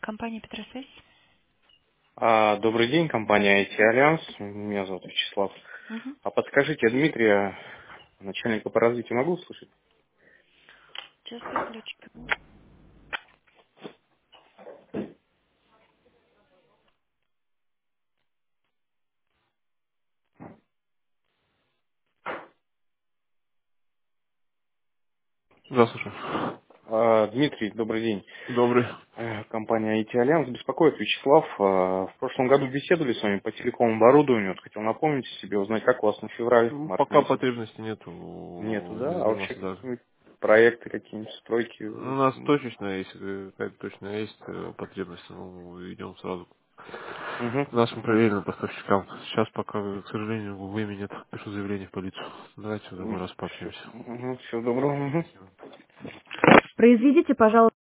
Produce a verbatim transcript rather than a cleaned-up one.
Компания Петросвязь. А, добрый день, компания ай ти Альянс. Меня зовут Вячеслав. Мгм. А подскажите, Дмитрия, начальника по развитию, могу услышать? Сейчас переключу. Да, слушай. А, Дмитрий, добрый день. Добрый. Э, Компания ай ти Альянс беспокоит Вячеслав. А, В прошлом году беседовали с вами по телеком оборудованию. Вот хотел напомнить себе, узнать, как у вас на Ну, февраль-март пока месяц. потребности нету Нету, в да? А вообще заниматься, да. какие-нибудь проекты, какие-нибудь стройки? Ну, у нас точечно есть, э, какая-то точная есть э, потребность, ну, идем сразу Угу, к нашим угу. проверенным поставщикам. Сейчас пока, к сожалению, времени нет, пишу заявление в полицию. Давайте в другой раз Все, пообщаемся. доброго. Мгм. Спасибо. Произведите, пожалуйста,